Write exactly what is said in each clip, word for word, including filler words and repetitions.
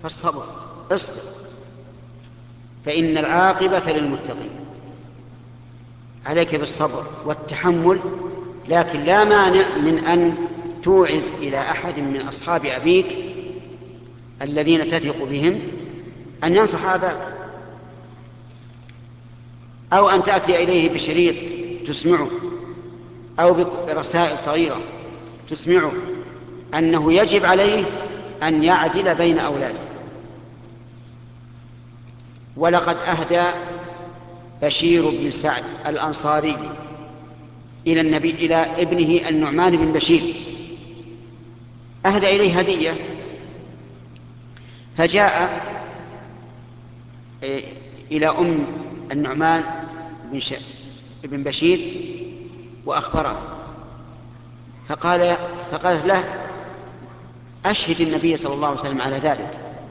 فالصبر، اصبر، فإن العاقبة للمتقين. عليك بالصبر والتحمل، لكن لا مانع من أن توعز إلى أحد من أصحاب أبيك الذين تثق بهم أن ينصح أباك، أو أن تأتي إليه بشريط تسمعه، أو برسائل صغيرة تسمعه أنه يجب عليه أن يعدل بين أولاده. ولقد أهدى بشير بن سعد الأنصاري إلى النبي إلى ابنه النعمان بن بشير، أهدى إليه هدية، فجاء إلى أم النعمان بن بشير وأخبره، فقال فقالت له: أشهد النبي صلى الله عليه وسلم على ذلك.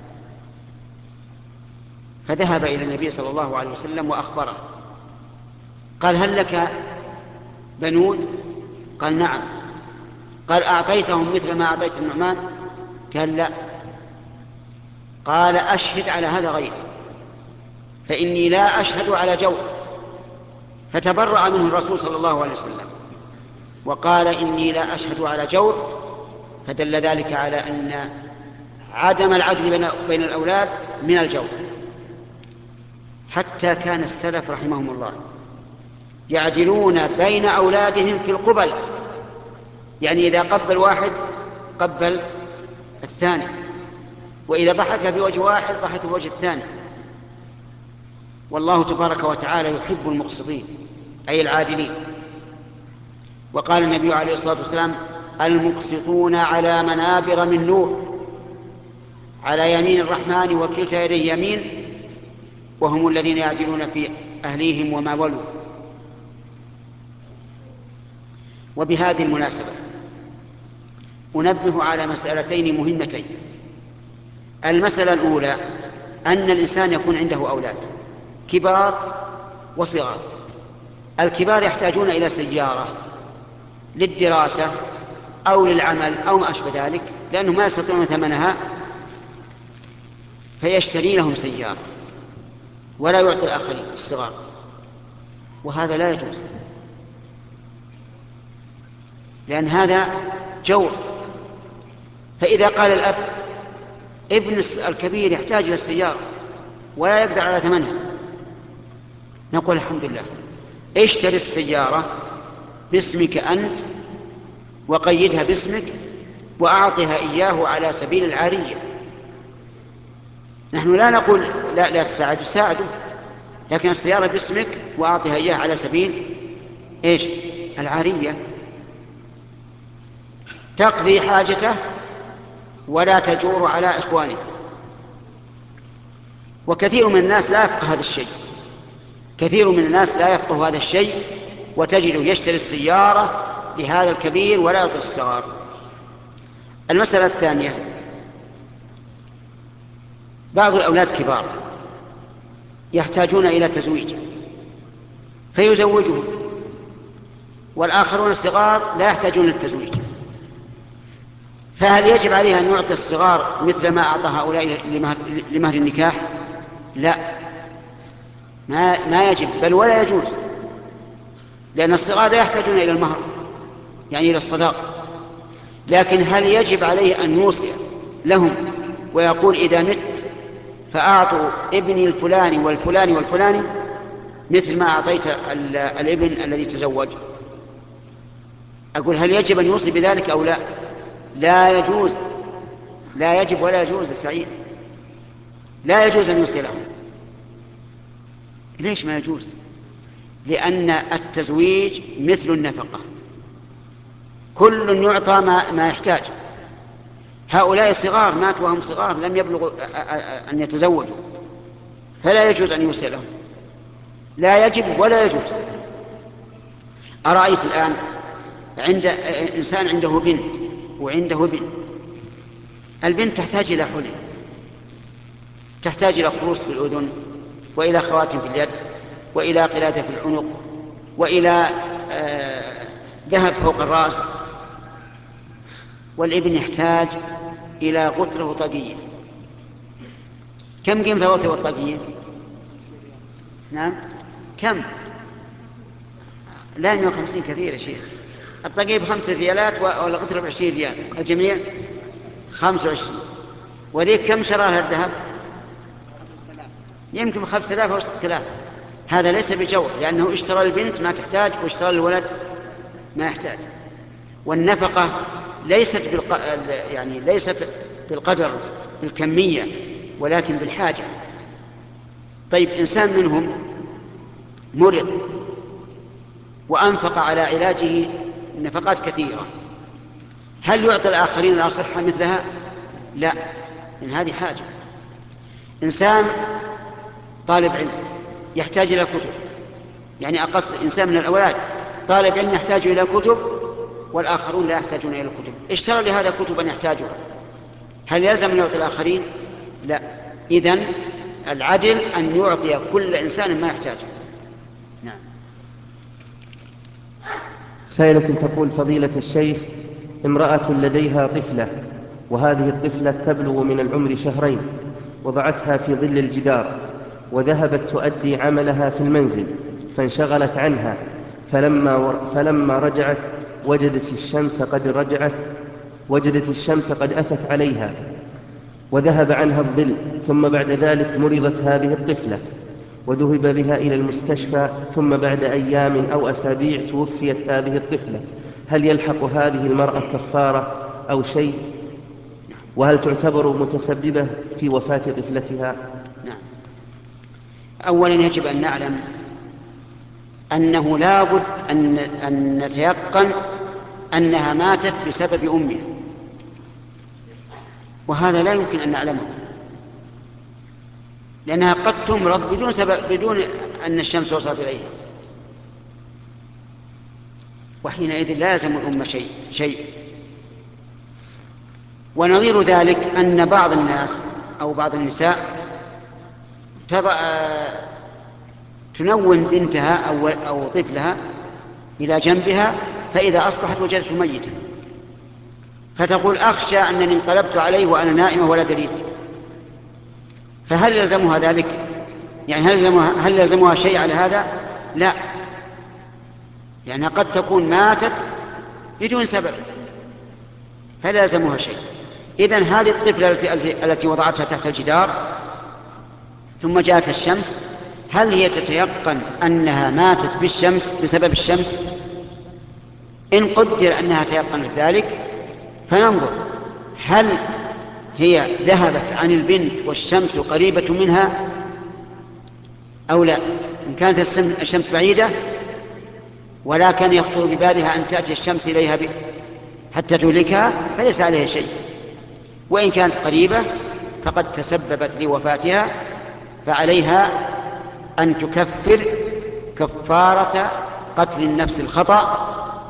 فذهب إلى النبي صلى الله عليه وسلم وأخبره، قال: هل لك بنون؟ قال: نعم. قال: أعطيتهم مثل ما أعطيت النعمان؟ قال: لا. قال: أشهد على هذا غيري، فإني لا أشهد على جور. فتبرأ منه الرسول صلى الله عليه وسلم وقال: إني لا أشهد على جور. فدل ذلك على أن عدم العدل بين الأولاد من الجور. حتى كان السلف رحمهم الله يعدلون بين أولادهم في القبل، يعني إذا قبل واحد قبل الثاني، وإذا ضحك بوجه واحد ضحك بوجه الثاني. والله تبارك وتعالى يحب المقسطين، أي العادلين. وقال النبي عليه الصلاة والسلام: المقسطون على منابر من نور، على يمين الرحمن وكلتا يديه يمين، وهم الذين يعدلون في أهليهم وما ولوا. وبهذه المناسبة أنبه على مسألتين مهمتين. المسألة الأولى أن الإنسان يكون عنده أولاد كبار وصغار. الكبار يحتاجون إلى سيارة للدراسة أو للعمل أو ما أشبه ذلك، لأنهم ما يستطيعون ثمنها، فيشتري لهم سيارة ولا يعطي الآخرين الصغار، وهذا لا يجوز، لأن هذا جور. فإذا قال الأب: ابن الكبير يحتاج إلى السيارة ولا يقدر على ثمنها، نقول: الحمد لله، اشتري السيارة باسمك أنت وقيدها باسمك وأعطها إياه على سبيل العارية. نحن لا نقول لا لا تساعد، ساعده، لكن السيارة باسمك وأعطها إياه على سبيل إيش؟ العارية، تقضي حاجته ولا تجور على إخوانه. وكثير من الناس لا يفقه هذا الشيء، كثير من الناس لا يفقه هذا الشيء، وتجده يشتري السيارة لهذا الكبير ولا يعطي الصغار. المسألة الثانية: بعض الأولاد كبار يحتاجون إلى تزويج فيزوجهم، والآخرون الصغار لا يحتاجون للتزويج، فهل يجب عليه أن يعطي الصغار مثل ما أعطى هؤلاء لمهر النكاح؟ لا، ما, ما يجب، بل ولا يجوز، لأن الصغار لا يحتاجون إلى المهر، يعني إلى الصداق. لكن هل يجب عليه أن يوصي لهم ويقول: إذا مت فأعطوا ابني الفلاني والفلاني والفلاني مثل ما أعطيت الابن الذي تزوج؟ أقول: هل يجب أن يوصي بذلك أو لا؟ لا يجوز، لا يجب ولا يجوز يا سعيد، لا يجوز أن يوصي لهم. ليش ما يجوز؟ لأن التزويج مثل النفقة، كل يعطى ما, ما يحتاج. هؤلاء الصغار ماتوا وهم صغار، لم يبلغوا أن يتزوجوا، فلا يجوز أن يوصي لهم، لا يجب ولا يجوز. أرأيت الآن عند إنسان عنده بنت وعنده ابن، البنت تحتاج إلى حلي، تحتاج إلى خروص في الأذن، وإلى خواتم في اليد، وإلى قلادة في العنق، وإلى آه ذهب فوق الرأس. والابن يحتاج إلى غترة طاقية، كم قيمة الوطي والطاقية؟ نعم كم؟ لا، مئة وخمسين كثير يا شيخ. الطاقية بخمسة ريالات والغترة بعشرين ريال، الجميع خمسة وعشرين. وذيك كم شراها الذهب؟ يمكن بخمسة آلاف أو ستة آلاف. هذا ليس بجور، لأنه اشترى البنت ما تحتاج واشترى الولد ما يحتاج. والنفقة ليست بالق... يعني ليست بالقدر بالكمية، ولكن بالحاجة. طيب إنسان منهم مرض وأنفق على علاجه نفقات كثيرة، هل يعطي الآخرين الأصحة مثلها؟ لا، إن هذه حاجة. إنسان طالب علم يحتاج إلى كتب، يعني أقص إنسان من الأولاد طالب علم يحتاج إلى كتب والآخرون لا يحتاجون إلى الكتب، اشترى لهذا كتبا يحتاجها، هل يلزم أن يعطي الآخرين؟ لا. إذن العدل أن يعطي كل إنسان ما يحتاجه. نعم. سائلة تقول: فضيلة الشيخ، امرأة لديها طفلة، وهذه الطفلة تبلغ من العمر شهرين، وضعتها في ظل الجدار وذهبت تؤدي عملها في المنزل فانشغلت عنها، فلما, ور... فلما رجعت وجدت الشمس قد رجعت وجدت الشمس قد أتت عليها وذهب عنها الظل، ثم بعد ذلك مرضت هذه الطفلة وذهب بها إلى المستشفى، ثم بعد أيام أو أسابيع توفيت هذه الطفلة، هل يلحق هذه المرأة كفارة أو شيء؟ وهل تعتبر متسببة في وفاة طفلتها؟ نعم. أولا يجب أن نعلم أنه لا بد أن, أن نتيقن أنها ماتت بسبب أمها، وهذا لا يمكن أن نعلمه، لأنها قد تمرض بدون سبب، بدون أن الشمس وصلت إليها، وحينئذ لا يلزم الأم شيء شيء. ونظير ذلك أن بعض الناس أو بعض النساء تضع تنون بنتها أو, أو طفلها إلى جنبها، فإذا أصبحت وجدته ميتا فتقول: أخشى أنني انقلبت عليه وأنا نائمة ولا دريت. فهل يلزمها ذلك؟ يعني هل يلزمها, هل يلزمها شيء على هذا؟ لا، لأنها قد تكون ماتت بدون سبب فلا يلزمها شيء. إذن هذه الطفلة التي, التي وضعتها تحت الجدار ثم جاءت الشمس، هل هي تتيقن أنها ماتت بالشمس بسبب الشمس؟ إن قدر أنها تيقنت ذلك فننظر هل هي ذهبت عن البنت والشمس قريبة منها أو لا. إن كانت الشمس بعيدة ولا كان يخطر ببالها أن تأتي الشمس إليها حتى تهلكها فليس عليها شيء، وإن كانت قريبة فقد تسببت لوفاتها فعليها أن تكفر كفارة قتل النفس الخطأ،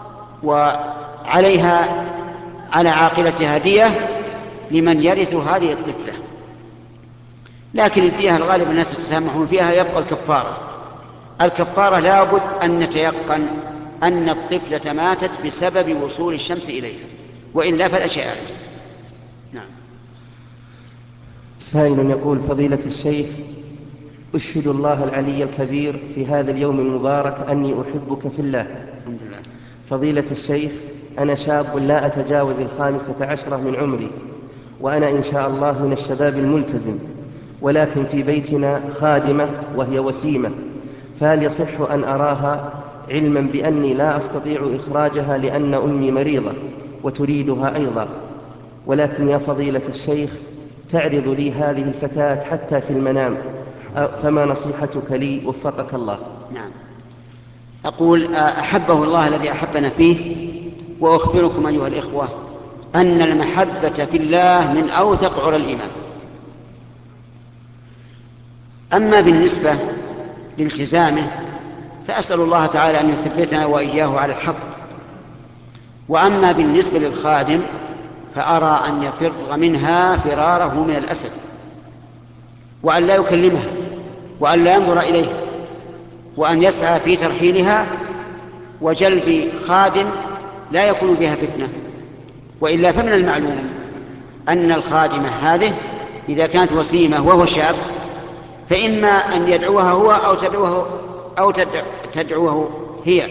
وعليها على عاقلتها دية لمن يرث هذه الطفلة. لكن الدية الغالب الناس يتسامحون فيها، يبقى الكفارة. الكفارة لا بد أن نتيقن أن الطفلة ماتت بسبب وصول الشمس إليها، وإلا فلا شيء عليه. نعم. سائل يقول: فضيلة الشيخ، أشهد الله العلي الكبير في هذا اليوم المبارك أني أحبك في الله. الحمد لله. فضيلة الشيخ، أنا شاب لا أتجاوز الخامسة عشرة من عمري، وأنا إن شاء الله من الشباب الملتزم، ولكن في بيتنا خادمة وهي وسيمة، فهل يصح أن أراها علما بأني لا أستطيع إخراجها لأن أمي مريضة وتريدها أيضا؟ ولكن يا فضيلة الشيخ، تعرض لي هذه الفتاة حتى في المنام، فما نصيحتك لي وفقك الله؟ نعم. أقول: أحبه الله الذي أحبنا فيه، وأخبركم أيها الإخوة أن المحبة في الله من أوثق عرى الإيمان. أما بالنسبة لالتزامه فأسأل الله تعالى أن يثبتنا وإياه على الحق. وأما بالنسبة للخادم فأرى أن يفر منها فراره من الأسد، وأن لا يكلمها، وأن لا ينظر إليها، وأن يسعى في ترحيلها وجلب خادم لا يكون بها فتنة. وإلا فمن المعلوم أن الخادمة هذه إذا كانت وسيمة وهو شاب فإما أن يدعوها هو أو تدعوه أو تدعوه هي.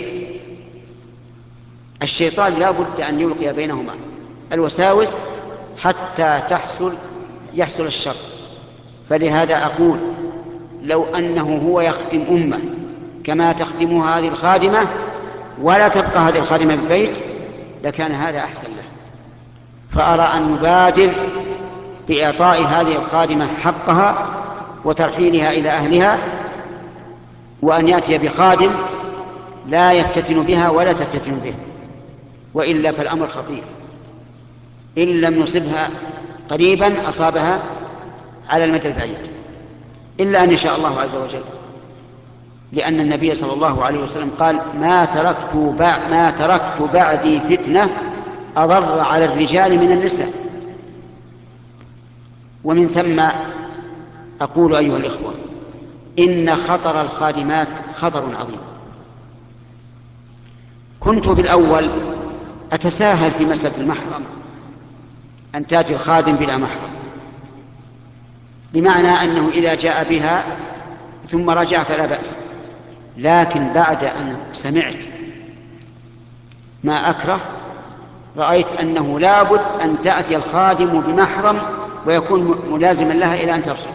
الشيطان لا بد أن يلقي بينهما الوساوس حتى تحصل يحصل الشر. فلهذا أقول لو أنه هو يخدم أمه كما تخدمها هذه الخادمة ولا تبقى هذه الخادمة بالبيت لكان هذا أحسن له. فأرى أن نبادر بإعطاء هذه الخادمة حقها وترحيلها إلى أهلها، وأن يأتي بخادم لا يفتتن بها ولا تفتتن به، وإلا فالأمر خطير. إن لم نصبها قريبا أصابها على المدى البعيد، إلا أن يشاء الله عز وجل، لأن النبي صلى الله عليه وسلم قال ما تركت ما تركت بعدي فتنة أضر على الرجال من النساء. ومن ثم أقول أيها الإخوة إن خطر الخادمات خطر عظيم. كنت بالأول أتساهل في مسألة المحرم، أن تأتي الخادم بلا محرم، بمعنى أنه إذا جاء بها ثم رجع فلا بأس. لكن بعد أن سمعت ما أكره رأيت أنه لابد أن تأتي الخادم بمحرم ويكون ملازما لها إلى أن ترجع.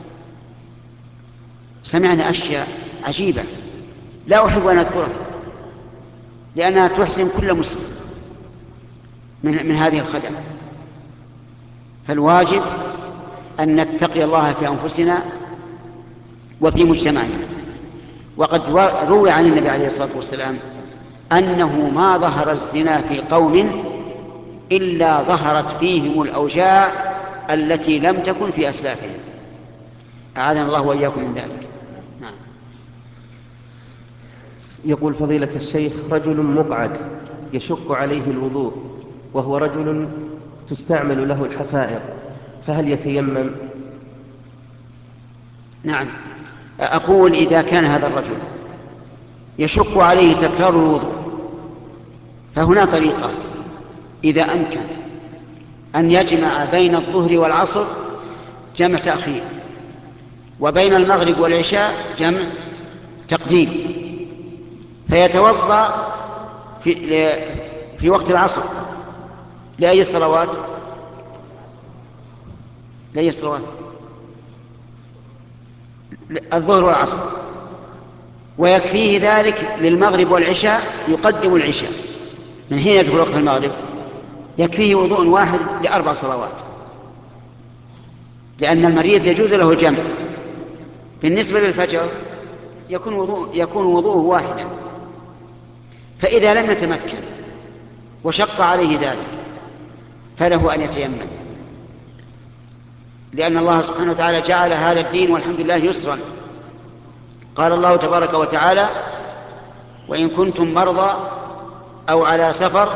سمعنا أشياء عجيبة لا أحب أن أذكرها لأنها تحسن كل مسلم من, من هذه الخدع. فالواجب أن نتقي الله في أنفسنا وفي مجتمعنا. وقد روي عن النبي عليه الصلاة والسلام أنه ما ظهر الزنا في قوم إلا ظهرت فيهم الأوجاع التي لم تكن في أسلافهم. أعاذنا الله وإياكم من ذلك. نعم. يقول فضيلة الشيخ رجل مقعد يشق عليه الوضوء وهو رجل تستعمل له الحفائر، فهل يتيمم؟ نعم. أقول إذا كان هذا الرجل يشق عليه تكرار الوضوء فهنا طريقة، إذا أمكن أن يجمع بين الظهر والعصر جمع تأخير، وبين المغرب والعشاء جمع تقديم، فيتوضأ في, في وقت العصر لأي الصلوات لأي الصلوات الظهر والعصر، ويكفيه ذلك للمغرب والعشاء يقدم العشاء من حين يدخل وقت المغرب، يكفيه وضوء واحد لأربع صلوات، لأن المريض يجوز له الجمع. بالنسبة للفجر يكون وضوء يكون وضوءه واحدا، فإذا لم يتمكن وشق عليه ذلك فله أن يتيمم، لأن الله سبحانه وتعالى جعل هذا الدين والحمد لله يسرا. قال الله تبارك وتعالى وإن كنتم مرضى أو على سفر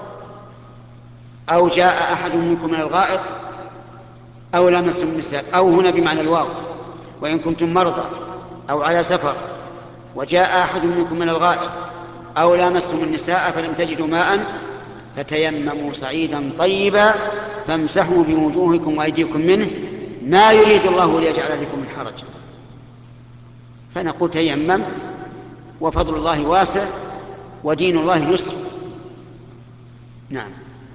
أو جاء أحد منكم من الغائط أو لامستم النساء، أو هنا بمعنى الواو، وإن كنتم مرضى أو على سفر وجاء أحد منكم من الغائط أو لامستم النساء فلم تجدوا ماء فتيمموا صعيدا طيبا فامسحوا بوجوهكم وأيديكم منه ما يريد الله ليجعل بكم من حرج. فنقول تيمم، وفضل الله واسع ودين الله يسر. نعم.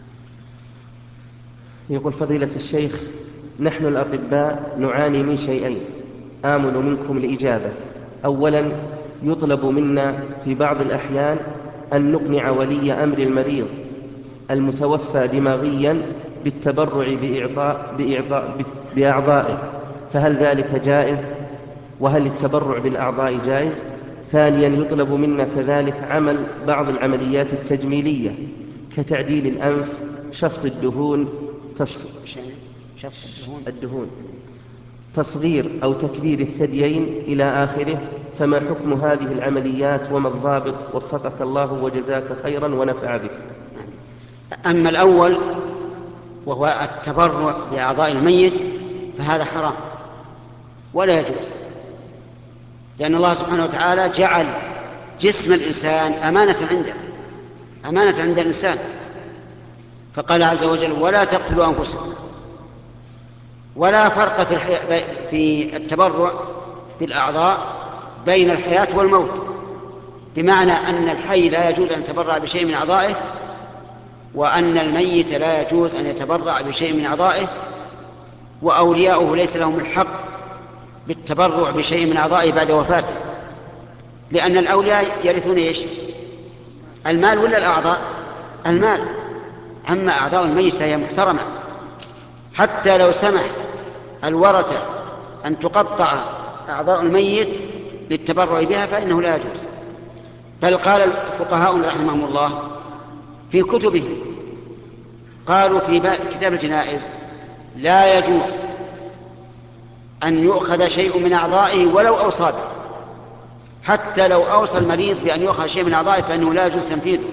يقول فضيلة الشيخ نحن الأطباء نعاني من شيئين آمل منكم الإجابة. أولا يطلب منا في بعض الأحيان أن نقنع ولي أمر المريض المتوفى دماغيا بالتبرع بإعطاء بإعطاء بأعضائه، فهل ذلك جائز؟ وهل التبرع بالأعضاء جائز؟ ثانيا يطلب منا كذلك عمل بعض العمليات التجميلية كتعديل الأنف، شفط الدهون تص... الدهون تصغير أو تكبير الثديين إلى آخره، فما حكم هذه العمليات وما الضابط؟ وفقك الله وجزاك خيرا ونفع بك. أما الأول وهو التبرع بأعضاء الميت فهذا حرام ولا يجوز، لأن الله سبحانه وتعالى جعل جسم الإنسان أمانة عنده أمانة عند الإنسان، فقال عز وجل ولا تقتلوا أنفسكم ولا فرق في, الحي... في التبرع بالأعضاء بين الحياة والموت، بمعنى أن الحي لا يجوز أن يتبرع بشيء من أعضائه، وأن الميت لا يجوز أن يتبرع بشيء من أعضائه، وأولياؤه ليس لهم الحق بالتبرع بشيء من أعضائه بعد وفاته، لأن الأولياء يرثون إيش؟ المال ولا الأعضاء؟ المال. أما أعضاء الميت فهي محترمة، حتى لو سمح الورثة أن تقطع أعضاء الميت للتبرع بها فإنه لا يجوز. بل قال الفقهاء رحمهم الله في كتبهم، قالوا في كتاب الجنائز لا يجوز أن يؤخذ شيء من أعضائه ولو أوصى به، حتى لو أوصى المريض بأن يؤخذ شيء من أعضائه فإنه لا يجوز تنفيذه،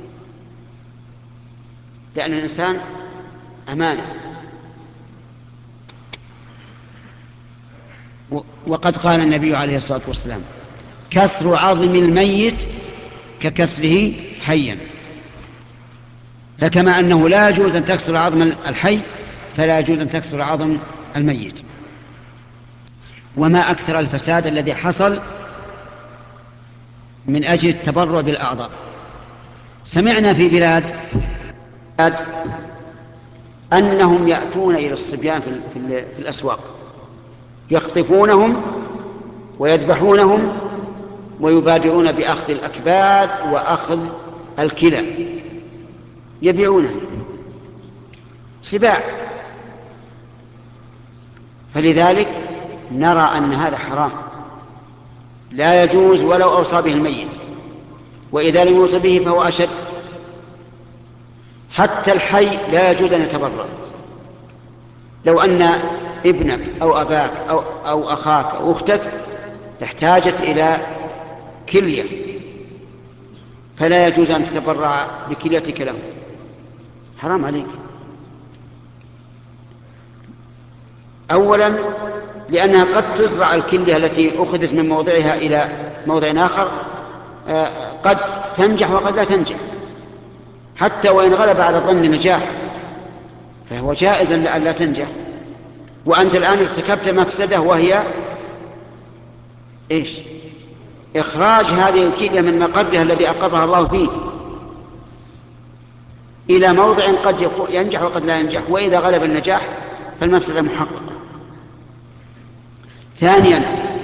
لأن الإنسان أمانة. وقد قال النبي عليه الصلاة والسلام: كسر عظم الميت ككسره حيا. فكما أنه لا يجوز أن تكسر عظم الحي فلا يجوز أن تكسر عظم الميت. وما أكثر الفساد الذي حصل من أجل التبرع بالأعضاء. سمعنا في بلاد أنهم يأتون إلى الصبيان في الأسواق يخطفونهم ويذبحونهم ويبادرون بأخذ الأكباد وأخذ الكلى، يبيعونها سباع. فلذلك نرى أن هذا حرام لا يجوز ولو أوصى به الميت، وإذا لم يوصى به فهو أشد. حتى الحي لا يجوز أن يتبرع. لو أن ابنك أو أباك أو, أو أخاك أو أختك احتاجت إلى كلية فلا يجوز أن تتبرع بكليتك له، حرام عليك. أولا لأنها قد تزرع الكلية التي أخذت من موضعها إلى موضع آخر، قد تنجح وقد لا تنجح، حتى وإن غلب على ظن النجاح فهو جائز أن لا تنجح. وأنت الآن ارتكبت مفسدة وهي إيش؟ إخراج هذه الكلية من مقرها الذي أقرها الله فيه إلى موضع قد ينجح وقد لا ينجح، وإذا غلب النجاح فالمفسدة محققة. ثانيا،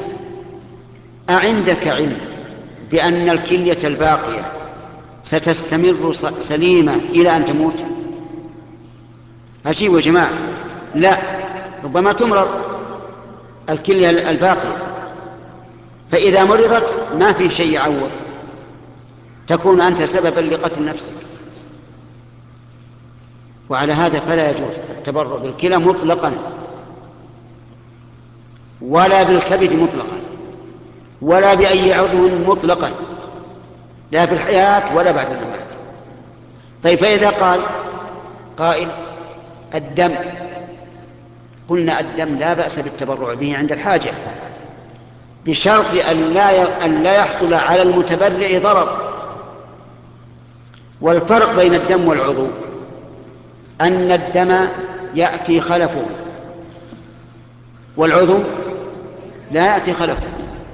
أعندك علم بأن الكلية الباقية ستستمر سليمة إلى أن تموت؟ أجيبوا يا جماعة. لا، ربما تمرض الكلية الباقية، فإذا مرضت ما في شيء يعوض، تكون أنت سببا لقتل نفسك. وعلى هذا فلا يجوز التبرع بالكلى مطلقا، ولا بالكبد مطلقا، ولا بأي عضو مطلقا، لا في الحياة ولا بعد الممات. طيب فإذا قال قائل الدم، قلنا الدم لا بأس بالتبرع به عند الحاجة بشرط أن لا أن لا يحصل على المتبرع ضرر. والفرق بين الدم والعضو أن الدم يأتي خلفه والعضو لا يأتي خلفه.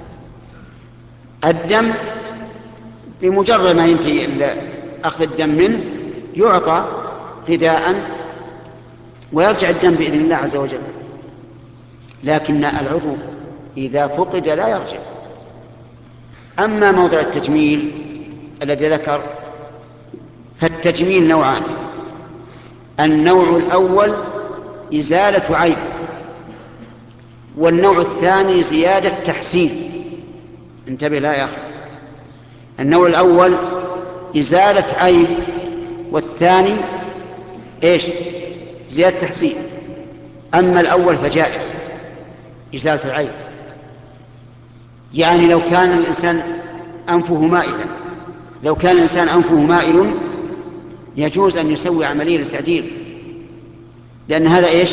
الدم بمجرد ما ينتهي أخذ الدم منه يعطى فداء ويرجع الدم بإذن الله عز وجل، لكن العضو إذا فقد لا يرجع. أما موضع التجميل الذي ذكر فالتجميل نوعان: النوع الأول إزالة عيب، والنوع الثاني زيادة تحسين. انتبه لا يا أخي، النوع الأول إزالة عيب، والثاني إيش؟ زيادة تحسين. أما الأول فجائز إزالة العيب، يعني لو كان الإنسان أنفه مائلا لو كان الإنسان أنفه مائل يجوز أن يسوي عملية للتعديل، لأن هذا إيش؟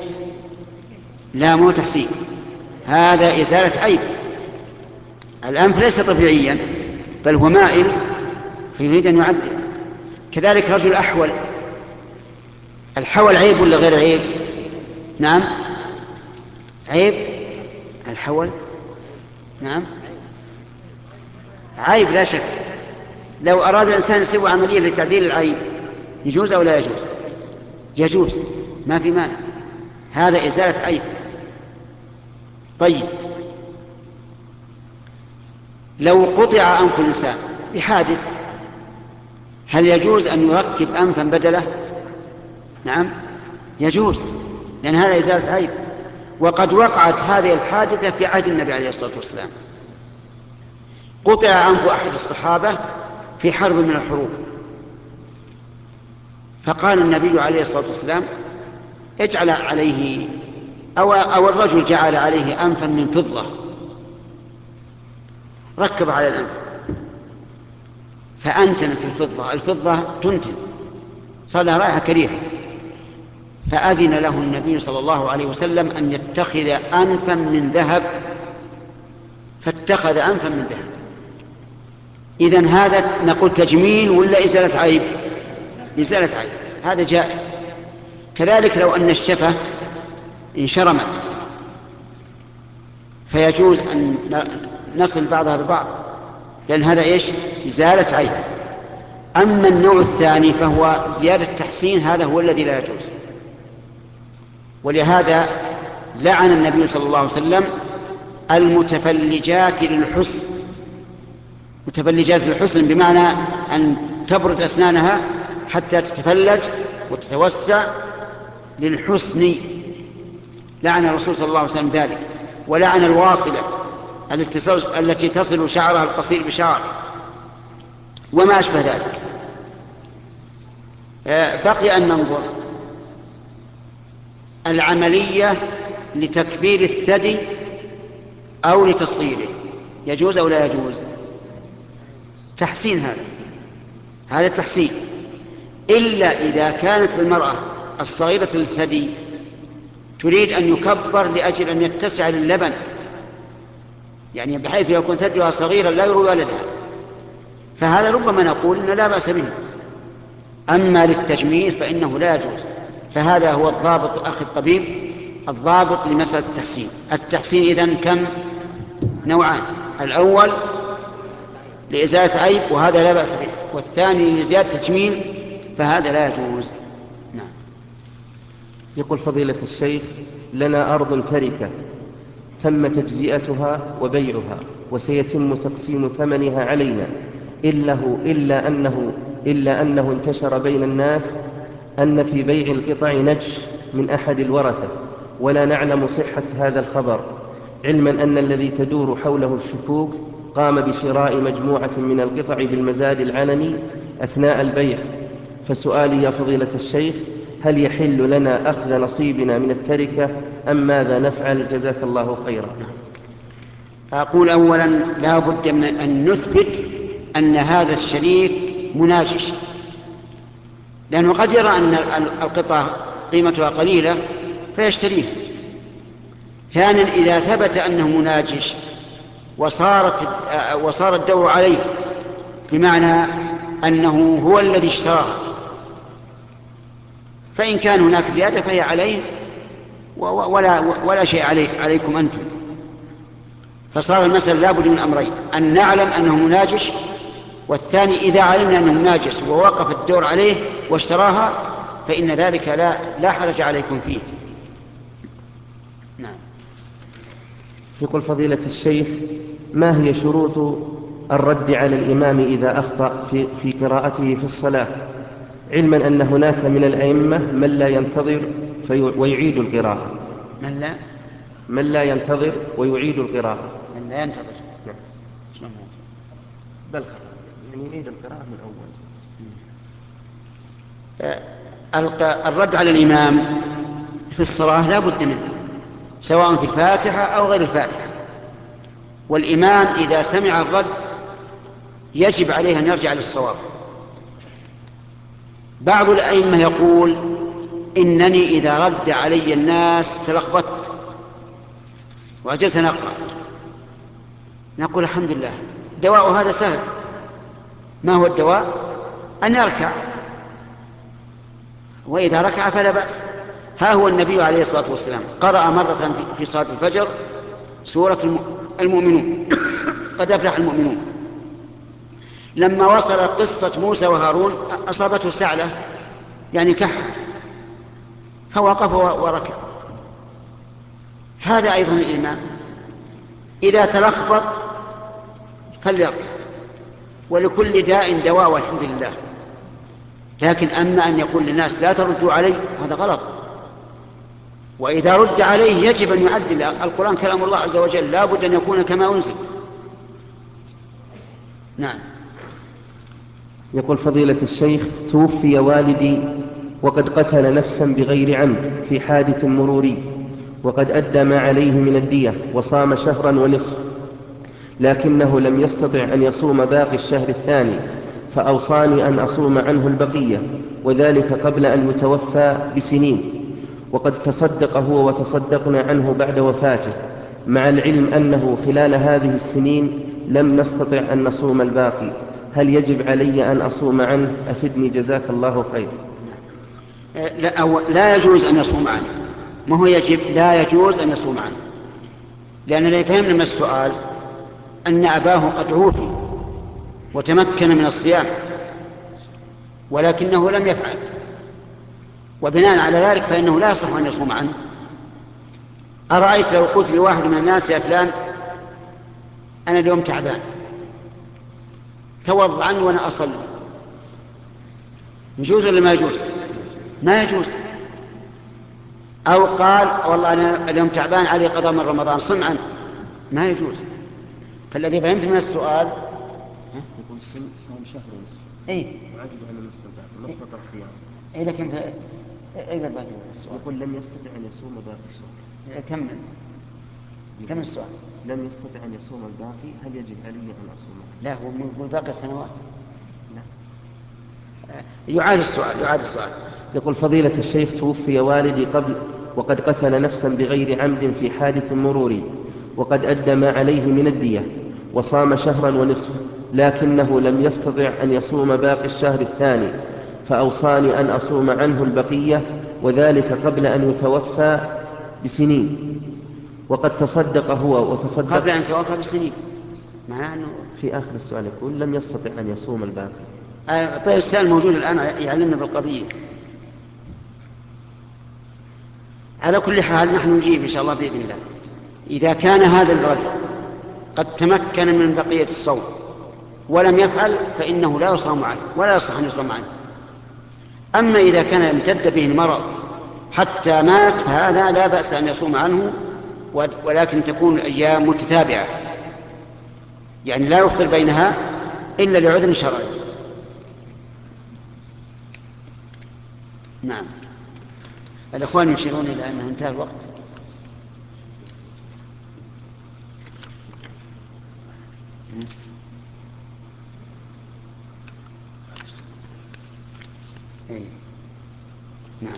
لا مو تحسين، هذا إزالة عيب. الأنف ليس طبيعيا بل هو مائل فيريد أن يعدل. كذلك رجل أحول، الحول عيب ولا غير عيب؟ نعم عيب الحول؟ نعم عيب لا شك. لو أراد الإنسان يسوي عملية لتعديل العين يجوز أو لا يجوز؟ يجوز، ما في مانع، هذا إزالة عيب. طيب لو قطع أنف الإنسان بحادث هل يجوز أن يركب أنفا بدله؟ نعم يجوز، لأن هذا إزالة عيب. وقد وقعت هذه الحادثة في عهد النبي عليه الصلاة والسلام، قطع أنف أحد الصحابة في حرب من الحروب، فقال النبي عليه الصلاة والسلام اجعل عليه أو, أو الرجل جعل عليه أنفا من فضة ركب على الأنف فأنتنت الفضة، الفضة تنتن صار لها رائحة كريهة، فأذن له النبي صلى الله عليه وسلم أن يتخذ أنفا من ذهب، فاتخذ أنفا من ذهب. إذن هذا نقول تجميل ولا إزالة عيب؟ إزالة عيب، هذا جائز. كذلك لو أن الشفة انشرمت فيجوز أن نصل بعضها ببعض، لأن هذا إيش؟ إزالة عيب. أما النوع الثاني فهو زيادة تحسين، هذا هو الذي لا يجوز. ولهذا لعن النبي صلى الله عليه وسلم المتفلجات للحسن. متفلجات للحسن بمعنى أن تبرد أسنانها حتى تتفلج وتتوسع للحسن، لعن الرسول صلى الله عليه وسلم ذلك. ولعن الواصلة التي تصل شعرها القصير بشعر وما أشبه ذلك. بقي أن ننظر العملية لتكبير الثدي أو لتصغيره يجوز أو لا يجوز؟ تحسين، هذا هذا تحسين، إلا إذا كانت المرأة الصغيرة الثدي تريد أن يكبر لأجل أن يتسع للبن، يعني بحيث يكون ثديها صغيرا لا يروي ولدها، فهذا ربما نقول إن لا بأس به. أما للتجميل فإنه لا يجوز. فهذا هو الضابط أخي الطبيب، الضابط لمسألة التحسين. التحسين إذن كم؟ نوعان: الأول لإزالة عيب وهذا لا بأس به، والثاني لزيادة تجميل فهذا لا يجوز. نعم. يقول فضيلة الشيخ: لنا أرض تركة تم تجزئتها وبيعها وسيتم تقسيم ثمنها علينا، إلا, إلا, أنه إلا أنه انتشر بين الناس أن في بيع القطع نجش من أحد الورثة، ولا نعلم صحة هذا الخبر، علما أن الذي تدور حوله الشكوك قام بشراء مجموعة من القطع بالمزاد العلني أثناء البيع. فسؤالي يا فضيلة الشيخ: هل يحل لنا أخذ نصيبنا من التركة أم ماذا نفعل؟ جزاك الله خيرا. أقول أولا لا بد من أن نثبت أن هذا الشريك مناجش، لأنه قد يرى أن القطع قيمتها قليلة فيشتريه. ثانيا إذا ثبت أنه مناجش وصارت وصار الدور عليه، بمعنى أنه هو الذي اشتراها، فإن كان هناك زيادة فهي عليه ولا, ولا شيء عليه عليكم أنتم. فصار المسألة لا بد من أمرين: أن نعلم أنه مناجش، والثاني إذا علمنا أنه مناجش ووقف الدور عليه واشتراها فإن ذلك لا, لا حرج عليكم فيه. نعم. يقول فضيلة الشيخ: ما هي شروط الرد على الإمام إذا أخطأ في, في قراءته في الصلاة، علما أن هناك من الأئمة من لا ينتظر في ويعيد القراءة؟ من لا من لا ينتظر ويعيد القراءة. من لا ينتظر نعم. بل يعني يعيد القراءة من أول. الرد على الإمام في الصلاة لا بد منه، سواء في الفاتحة أو غير الفاتحة. والإمام إذا سمع الرد يجب عليه أن يرجع للصواب. بعض الأئمة يقول: إنني إذا رد علي الناس تلخبطت وعجزت أن أقرأ. نقول: الحمد لله، دواء هذا سهل. ما هو الدواء؟ أن يركع، وإذا ركع فلا بأس. ها هو النبي عليه الصلاة والسلام قرأ مرة في صلاة الفجر سورة المؤمنون قد أفلح المؤمنون. لما وصل قصة موسى وهارون أصابته سعلة يعني كحة فوقف وركع. هذا أيضا الإيمان، إذا تلخبط فليركع، ولكل داء دواء والحمد لله. لكن أما أن يقول للناس لا تردوا علي هذا غلط، وإذا رد عليه يجب أن يعدل. القرآن كلام الله عز وجل لا بد أن يكون كما أنزل. نعم. يقول فضيلة الشيخ توفي والدي وقد قتل نفسا بغير عمد في حادث مروري، وقد أدى ما عليه من الدية وصام شهرا ونصف، لكنه لم يستطع أن يصوم باقي الشهر الثاني، فأوصاني أن أصوم عنه البقية، وذلك قبل أن يتوفى بسنين، وقد تصدق هو وتصدقنا عنه بعد وفاته، مع العلم أنه خلال هذه السنين لم نستطع أن نصوم الباقي. هل يجب علي أن أصوم عنه؟ أفدني جزاك الله خير. لا, لا يجوز أن يصوم عنه. ما هو يجب؟ لا يجوز أن يصوم عنه، لأننا فهمنا من السؤال أن أباه قد عوفي وتمكن من الصيام ولكنه لم يفعل، وبناء على ذلك فإنه لا يصح أن يصوم عنه. أرأيت لو قلت لواحد من الناس يا فلان أنا اليوم تعبان توضأ عني وأنا أصلي، يجوز ولا ما يجوز؟ ما يجوز. أو قال والله أنا اليوم تعبان علي قضاء من رمضان صم عنه، ما يجوز. فالذي فهمت من السؤال يقول صام شهر ونصف اي وعجز عن النصف الباقي، ما استطاع صيامه. اي لكن اقدر باقي السؤال. يقول لم يستطع ان يصوم باقي الشهر. كمل كمل السؤال. لم يستطع ان يصوم الباقي، هل يجب علي ان اصومه؟ لا، هو يقول باقي السنوات. لا. يعاد السؤال يعاد السؤال. يقول فضيلة الشيخ توفي والدي قبل وقد قتل نفسا بغير عمد في حادث مروري، وقد أدى ما عليه من الدية وصام شهرا ونصف، لكنه لم يستطع أن يصوم باقي الشهر الثاني، فأوصاني أن أصوم عنه البقية، وذلك قبل أن يتوفى بسنين، وقد تصدق هو وتصدق قبل أن يتوفى بسنين، معناه أنه في آخر السؤال يقول لم يستطع أن يصوم الباقي. آه طيب السؤال موجود الآن يعلمنا بالقضية. على كل حال نحن نجيب إن شاء الله بإذن الله. إذا كان هذا الرجل قد تمكن من بقية الصوم ولم يفعل فإنه لا يصام عنه ولا يصح أن يصام عنه. أما إذا كان امتد به المرض حتى مات فهذا لا بأس أن يصوم عنه، ولكن تكون الأيام متتابعة، يعني لا يفطر بينها إلا لعذر شرعي. نعم. الأخوان يشيرون إلى أنه انتهى الوقت. إيه. نعم.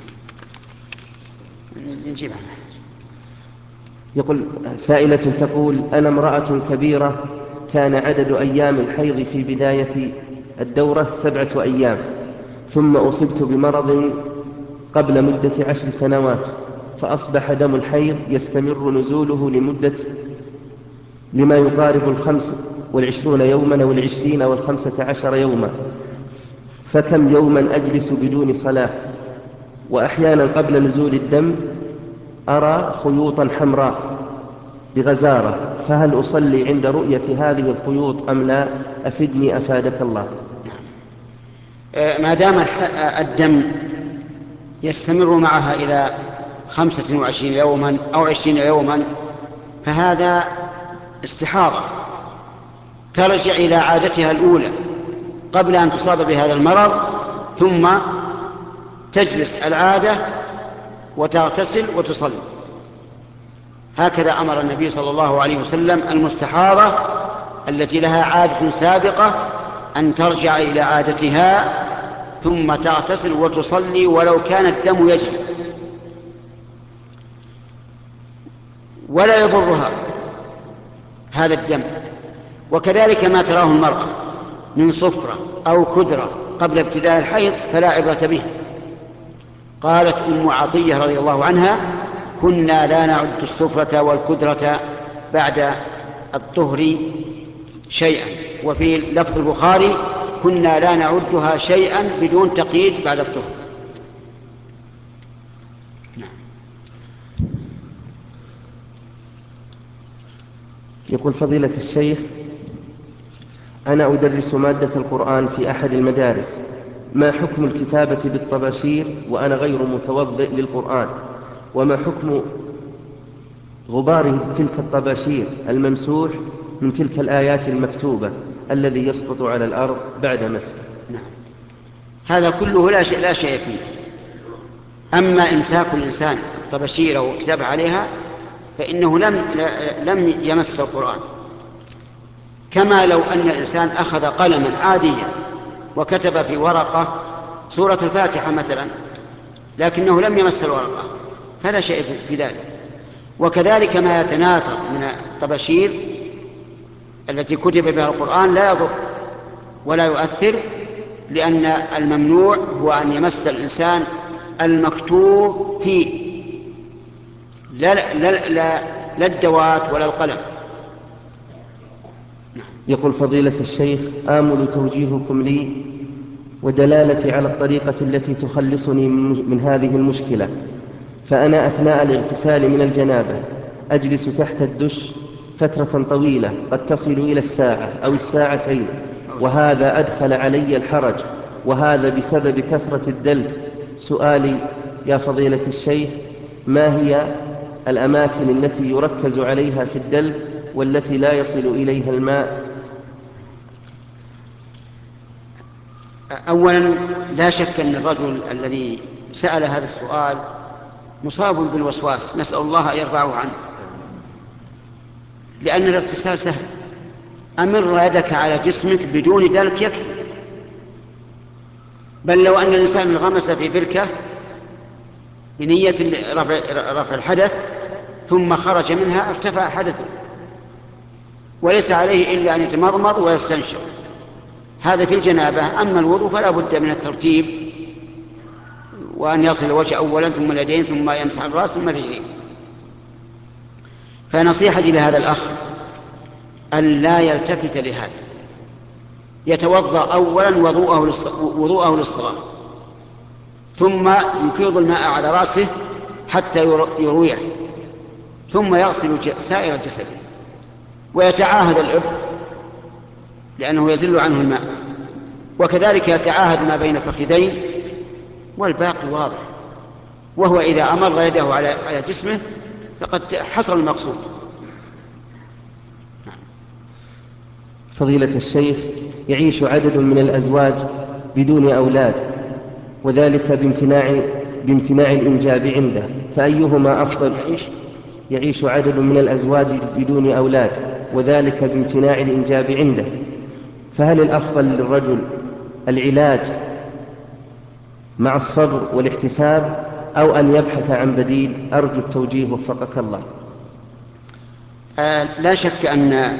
نجيب عنها. يقول سائلة تقول أنا امرأة كبيرة كان عدد أيام الحيض في بداية الدورة سبعة أيام، ثم أصبت بمرض قبل مدة عشر سنوات، فأصبح دم الحيض يستمر نزوله لمدة لما يقارب الخمس والعشرون يوما والعشرين والخمسة عشر يوما، فكم يوما أجلس بدون صلاة، وأحيانا قبل نزول الدم أرى خيوطا حمراء بغزارة، فهل أصلي عند رؤية هذه الخيوط أم لا؟ أفدني أفادك الله. ما دام الدم يستمر معها إلى خمسة وعشرين يوما أو عشرين يوما فهذا استحاضة ترجع إلى عادتها الأولى قبل أن تصاب بهذا المرض، ثم تجلس العادة وتغتسل وتصلي. هكذا أمر النبي صلى الله عليه وسلم المستحاضة التي لها عادة سابقة أن ترجع إلى عادتها ثم تغتسل وتصلي ولو كان الدم يجري، ولا يضرها هذا الدم. وكذلك ما تراه المرأة من صفرة أو كدرة قبل ابتداء الحيض فلا عبرة به، قالت أم عطية رضي الله عنها: كنا لا نعد السفرة والكدرة بعد الطهر شيئا. وفي لفظ البخاري: كنا لا نعدها شيئا بدون تقييد بعد الطهر. نعم. يقول فضيلة الشيخ: أنا أدرس مادة القرآن في أحد المدارس، ما حكم الكتابة بالطباشير وأنا غير متوضئ للقرآن؟ وما حكم غبار تلك الطباشير الممسوح من تلك الآيات المكتوبة الذي يسقط على الأرض بعد مسح؟ نعم. هذا كله لا شيء, لا شيء فيه. أما إمساك الإنسان الطباشير وكتاب عليها فإنه لم, لم يمس القرآن، كما لو أن الإنسان أخذ قلما عاديا وكتب في ورقة سورة الفاتحة مثلا لكنه لم يمس الورقة فلا شيء في ذلك. وكذلك ما يتناثر من الطباشير التي كتب بها القرآن لا يضر ولا يؤثر، لأن الممنوع هو أن يمس الإنسان المكتوب فيه، لا, لا, لا, لا الدوات ولا القلم. يقول فضيلة الشيخ: آمل توجيهكم لي ودلالتي على الطريقة التي تخلصني من هذه المشكلة. فأنا أثناء الاغتسال من الجنابة أجلس تحت الدش فترة طويلة قد تصل إلى الساعة أو الساعتين، وهذا أدخل علي الحرج، وهذا بسبب كثرة الدلك. سؤالي يا فضيلة الشيخ: ما هي الأماكن التي يركز عليها في الدلك والتي لا يصل إليها الماء؟ أولا لا شك أن الرجل الذي سأل هذا السؤال مصاب بالوسواس، نسأل الله أن يرفعه عنه، لأن الاغتسال سهل. أمر يدك على جسمك بدون دلك يكفي، بل لو أن الإنسان انغمس في بركة بنية رفع, رفع الحدث ثم خرج منها ارتفع حدثه وليس عليه إلا أن يتمضمض ويستنشق، هذا في الجنابة. أما الوضوء فلا بد من الترتيب، وأن يصل الوجه أولا ثم اليدين ثم يمسح الرأس ثم الرجلين. فنصيحتي لهذا الأخ أن لا يلتفت لهذا، يتوضأ أولا وضوءه للصلاة ثم يفيض الماء على رأسه حتى يرويه ثم يغسل سائر الجسد ويتعاهد الإبط لأنه يزل عنه الماء، وكذلك يتعاهد ما بين الفخذين، والباقي واضح. وهو إذا أمر يده على جسمه فقد حصل المقصود. فضيلة الشيخ: يعيش عدد من الأزواج بدون أولاد، وذلك بامتناع, بامتناع الإنجاب عنده، فأيهما أفضل؟ يعيش يعيش عدد من الأزواج بدون أولاد وذلك بامتناع الإنجاب عنده، فهل الأفضل للرجل العلاج مع الصبر والاحتساب أو أن يبحث عن بديل؟ أرجو التوجيه وفقك الله. آه لا شك أن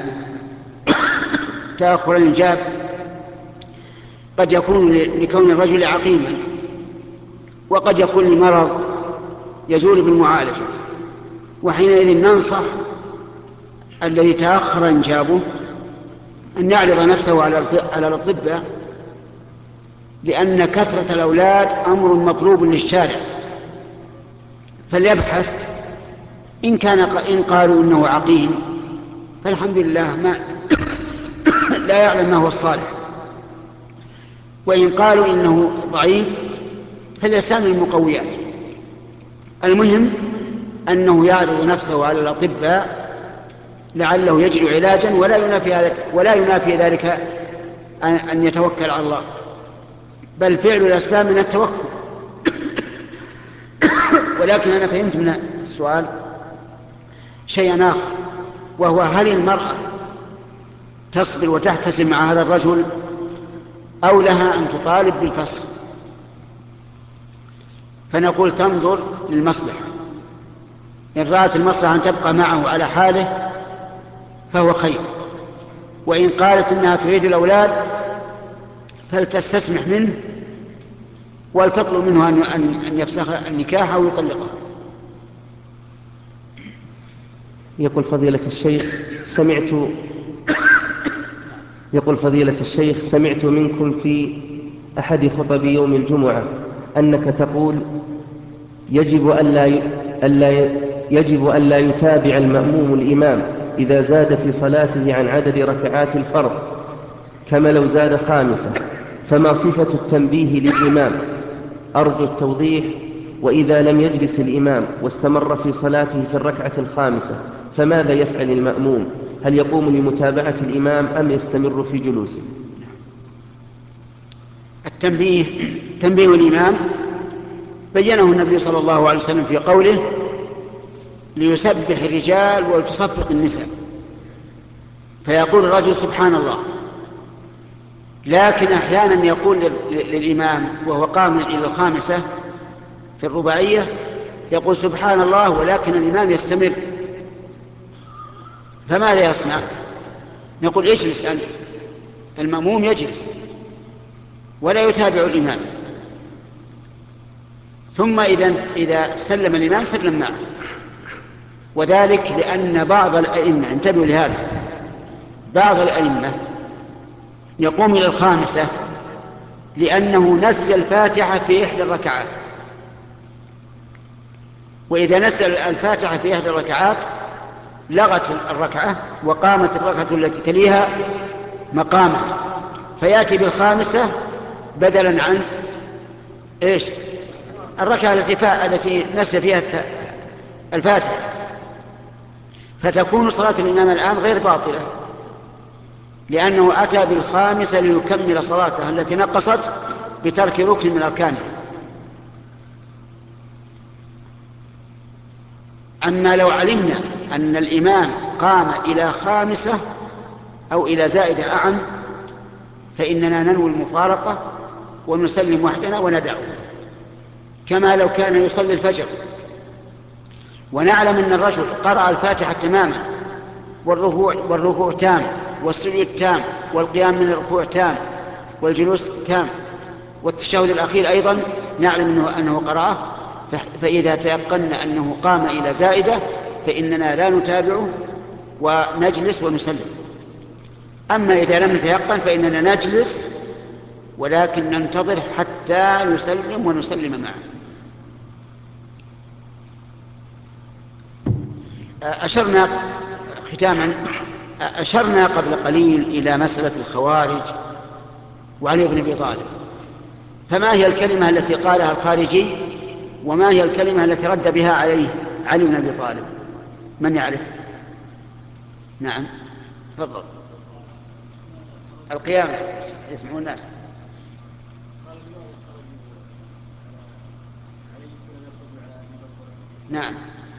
تأخر الإنجاب قد يكون لكون الرجل عقيما، وقد يكون لمرض يزول بالمعالجة، وحينئذ ننصح الذي تأخر إنجابه أن يعرض نفسه على الأطباء، لأن كثرة الأولاد أمر مطلوب للشارع، فليبحث. إن كان إن قالوا إنه عقيم فالحمد لله ما لا يعلم ما هو الصالح، وإن قالوا إنه ضعيف فليستعمل المقويات. المهم أنه يعرض نفسه على الأطباء لعله يجد علاجا، ولا ينافي هذا ولا ينافي ذلك أن يتوكل على الله، بل فعل الأسباب من التوكل. ولكن أنا فهمت من السؤال شيئا آخر، وهو هل المرأة تصبر وتحتسب مع هذا الرجل أو لها أن تطالب بالفسخ؟ فنقول تنظر للمصلحة، إن رأت المصلحة أن تبقى معه على حاله فهو خير، وإن قالت إنها تريد الأولاد فلتستسمح منه ولتطلب منه أن يفسخ النكاح أو يطلقها. يقول فضيلة الشيخ سمعت يقول فضيلة الشيخ سمعت منكم في أحد خطب يوم الجمعة أنك تقول يجب ألا ألا يجب ألا يتابع المأموم الإمام إذا زاد في صلاته عن عدد ركعات الفرض كما لو زاد خامسة، فما صفة التنبيه للإمام؟ أرجو التوضيح. وإذا لم يجلس الإمام واستمر في صلاته في الركعة الخامسة فماذا يفعل المأموم؟ هل يقوم لمتابعة الإمام أم يستمر في جلوسه؟ التنبيه تنبيه الإمام بينه النبي صلى الله عليه وسلم في قوله ليسبح الرجال ولتصفق النساء، فيقول الرجل سبحان الله، لكن أحيانا يقول للإمام وهو قام إلى الخامسة في الرباعية يقول سبحان الله ولكن الإمام يستمر، فماذا يصنع؟ نقول اجلس أنت، المأموم يجلس ولا يتابع الإمام، ثم إذا إذا سلم الإمام سلم معه. وذلك لأن بعض الأئمة، انتبهوا لهذا، بعض الأئمة يقوم إلى الخامسة لأنه نسي الفاتحة في إحدى الركعات، وإذا نسي الفاتحة في إحدى الركعات لغت الركعة وقامت الركعة التي تليها مقامها، فيأتي بالخامسة بدلا عن إيش؟ الركعة التي التي نسي فيها الفاتحة، فتكون صلاة الإمام الآن غير باطلة لأنه أتى بالخامسة ليكمل صلاته التي نقصت بترك ركن من أركانها. أما لو علمنا أن الإمام قام إلى خامسة أو إلى زائدة أعم فإننا ننوي المفارقة ونسلم وحدنا وندعه، كما لو كان يصلي الفجر ونعلم أن الرجل قرأ الفاتحة تماما والركوع والركوع تام والسجود تام والقيام من الركوع تام والجلوس تام والتشهد الأخير أيضا نعلم أنه, أنه قرأه، فإذا تيقنا أنه قام إلى زائدة فإننا لا نتابعه ونجلس ونسلم. أما إذا لم نتيقن فإننا نجلس ولكن ننتظر حتى يسلم ونسلم معه. أشرنا ختاما أشرنا قبل قليل إلى مسألة الخوارج وعلي بن أبي طالب، فما هي الكلمة التي قالها الخارجي وما هي الكلمة التي رد بها عليه علي بن أبي طالب؟ من يعرف؟ نعم تفضل. القيامة يسمعون الناس. نعم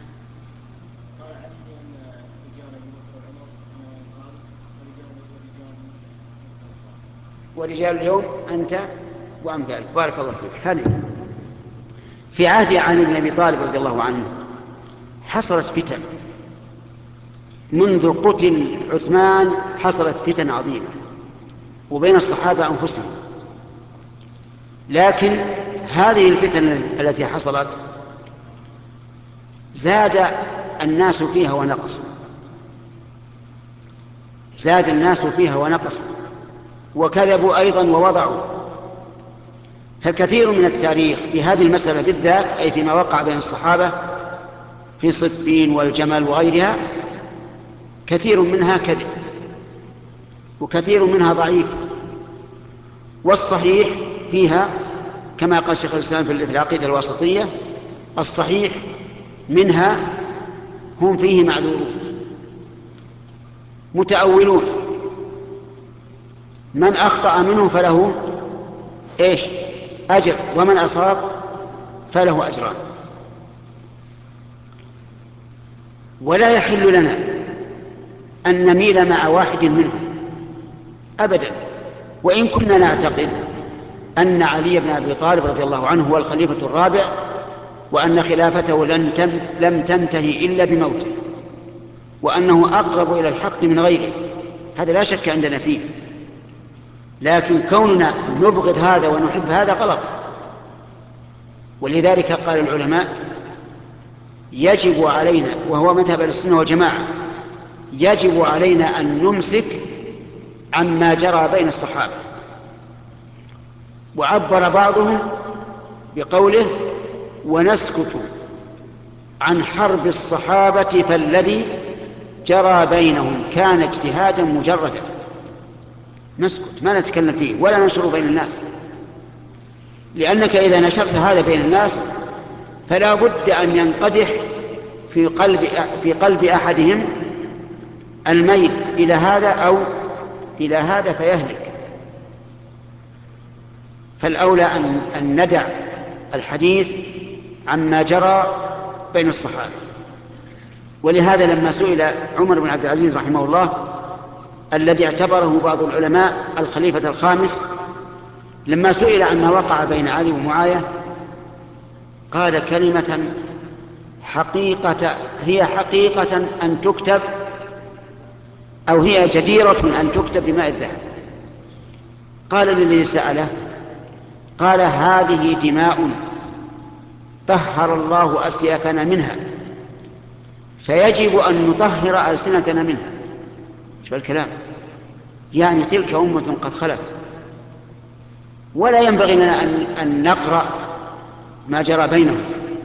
ورجال اليوم أنت وأمثالك. بارك الله فيك. هذه في عهد علي بن أبي طالب رضي الله عنه حصلت فتن، منذ قتل عثمان حصلت فتن عظيمة وبين الصحابة أنفسهم، لكن هذه الفتن التي حصلت زاد الناس فيها ونقصوا، زاد الناس فيها ونقصوا وكذبوا أيضا ووضعوا. فكثير من التاريخ في هذه المسألة بالذات أي فيما وقع بين الصحابة في صفين والجمل وغيرها كثير منها كذب وكثير منها ضعيف، والصحيح فيها كما قال شيخ الإسلام في العقيدة الواسطية الصحيح منها هم فيه معذورون متأولون، من أخطأ منهم فله إيش؟ أجر، ومن أصاب فله أجران. ولا يحل لنا أن نميل مع واحد منهم أبدا، وإن كنا نعتقد أن علي بن أبي طالب رضي الله عنه هو الخليفة الرابع وأن خلافته لم تنتهي إلا بموته وأنه أقرب إلى الحق من غيره، هذا لا شك عندنا فيه، لكن كوننا نبغض هذا ونحب هذا غلط. ولذلك قال العلماء يجب علينا، وهو مذهب السنة والجماعة، يجب علينا أن نمسك عما جرى بين الصحابة. وعبر بعضهم بقوله ونسكت عن حرب الصحابة فالذي جرى بينهم كان اجتهادا مجردا. نسكت، ما نتكلم فيه ولا ننشره بين الناس، لأنك إذا نشرت هذا بين الناس فلا بد أن ينقدح في قلب في قلب أحدهم الميل إلى هذا أو إلى هذا فيهلك. فالأولى أن, أن ندع الحديث عما جرى بين الصحابة. ولهذا لما سئل عمر بن عبد العزيز رحمه الله الذي اعتبره بعض العلماء الخليفة الخامس، لما سئل عما وقع بين علي ومعاوية قال كلمة حقيقة هي حقيقة أن تكتب أو هي جديرة أن تكتب بماء الذهب. قال للذي سأله قال هذه دماء طهر الله أسيافنا منها فيجب أن نطهر ألسنتنا منها. شو الكلام؟ يعني تلك أمة قد خلت، ولا ينبغي لنا أن, أن نقرأ ما جرى بينهم،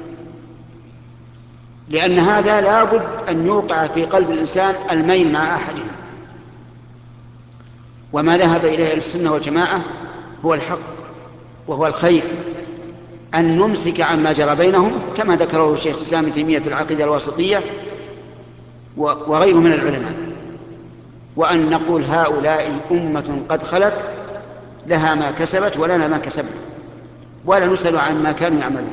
لأن هذا لا بد أن يوقع في قلب الإنسان الميل مع أحدهم. وما ذهب إليه السنة والجماعة هو الحق وهو الخير، أن نمسك عما جرى بينهم كما ذكره الشيخ الإسلام ابن تيمية في العقيدة الواسطية وغيره من العلماء، وأن نقول هؤلاء أمة قد خلت لها ما كسبت ولنا ما كسبنا، ولا نسأل عن ما كانوا يعملون.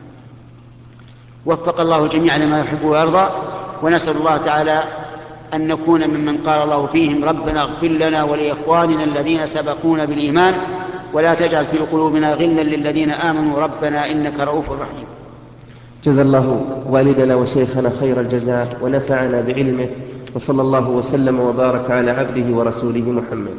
وفق الله جميعا لما يحب ويرضى، ونسأل الله تعالى أن نكون ممن قال الله فيهم ربنا اغفر لنا ولإخواننا الذين سبقونا بالإيمان ولا تجعل في قلوبنا غلا للذين آمنوا ربنا إنك رؤوف رحيم. جزا الله والدنا وشيخنا خير الجزاء ونفعنا بعلمه، وصلى الله وسلم وبارك على عبده ورسوله محمد.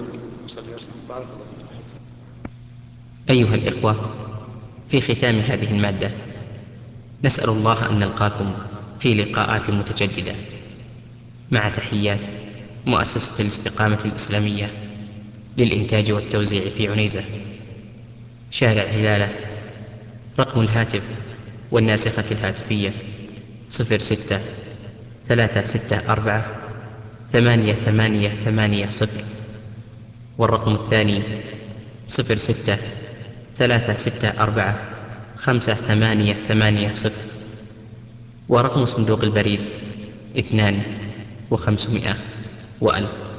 أيها الإخوة، في ختام هذه المادة نسأل الله أن نلقاكم في لقاءات متجددة، مع تحيات مؤسسة الاستقامة الإسلامية للإنتاج والتوزيع في عنيزة، شارع هلالة. رقم الهاتف والناسخة الهاتفية صفر ستة ثلاثة ستة أربعة ثمانية ثمانية ثمانية صفر، والرقم الثاني صفر ستة ثلاثة ستة أربعة خمسة ثمانية ثمانية صفر، ورقم صندوق البريد اثنان وخمسمائة وألف.